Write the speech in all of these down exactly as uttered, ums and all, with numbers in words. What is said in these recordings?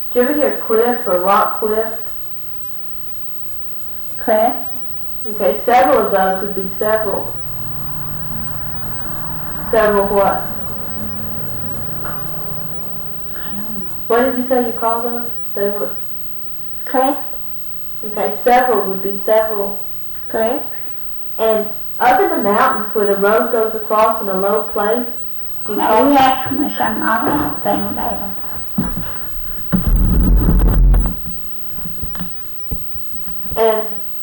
Did you ever hear cliff or rock cliff? Cliff. Okay, several of those would be several. Several what? I don't know. What did you say you called those? They were... Cliff. Okay, several would be several. Cliff. And up in the mountains where the road goes across in a low place, you No, call he asked me something I don't think about. and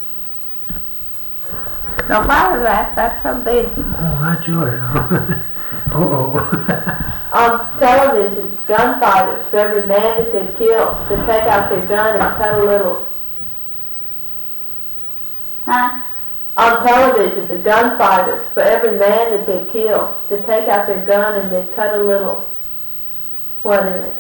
Don't bother that, that's her business. Oh, that's yours. Uh-oh. on television, gunfighters, for every man that they kill, they take out their gun and cut a little. Huh? On television, the gunfighters, for every man that they kill, they take out their gun and they cut a little. What in it?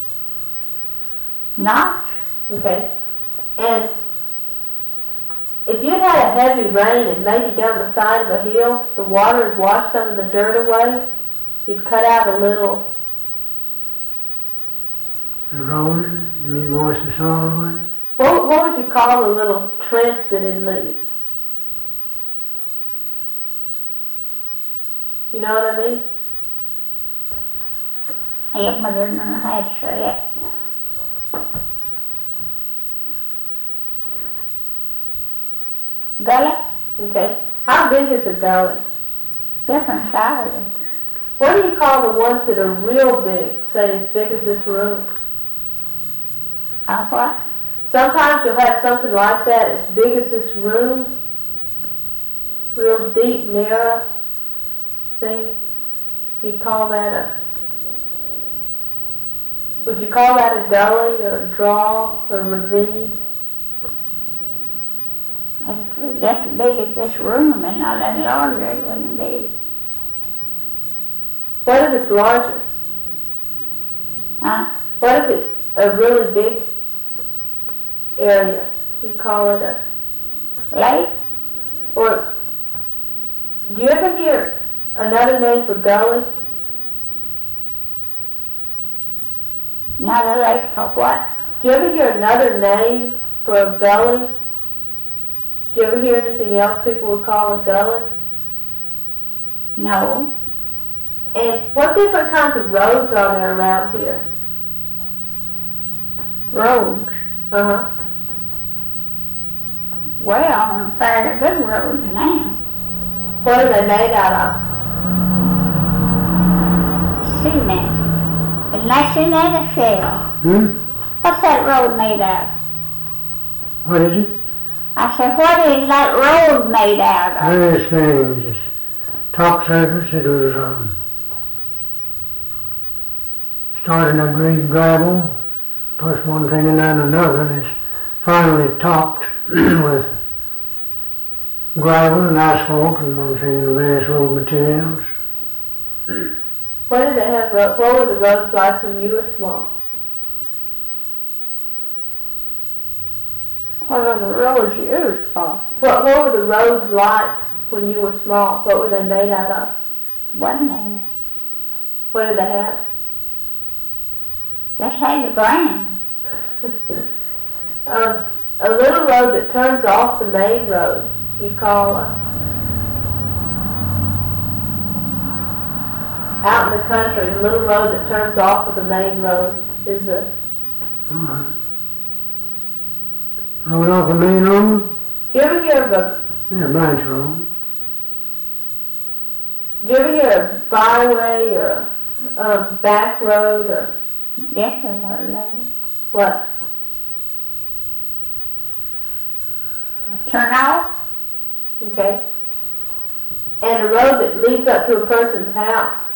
Notch? Okay. And if you had a heavy rain and maybe down the side of a hill, the water would wash some of the dirt away, you'd cut out a little. The road, you mean wash the soil away? What, what would you call the little trench that it leaves? You know what I mean? I have my little head straight. Gully? Okay. How big is a gully? Different sizes. What do you call the ones that are real big, say as big as this room? Uh, what? Sometimes you'll have something like that as big as this room, real deep, narrow thing. You call that a, would you call that a gully or a draw or a ravine? If it was just as big as this room and not any larger, it wouldn't be. What if it's larger? Huh? What if it's a really big area? You call it a Lake? Or do you ever hear another name for gully? Not a lake for what? Do you ever hear another name for a gully? Do you ever hear anything else people would call a gully? No. And what different kinds of roads are there around here? Roads. Uh-huh. Well, on fairly good roads now. What are they made out of? Cement. Isn't that cement or shell? Hmm? What's that road made out of? What is it? I said, what is that road made out of? Various things. It's top surface. It was um, starting to green gravel, plus one thing and then another, and it's finally topped with gravel and asphalt and one thing and various road materials. What did they have? ro- What were the roads like when you were small? What are the roads used for? What What were the roads like when you were small? What were they made out of? Wasn't any. What did they have? Just had the ground. um, a little road that turns off the main road, you call a, out in the country, a little road that turns off of the main road is a, All right. Road off the main road? do you ever hear of a, Yeah, branch road. do you ever hear a byway or a, a back road or Yes, I heard of it. what? Turn off? Okay. And a road that leads up to a person's house.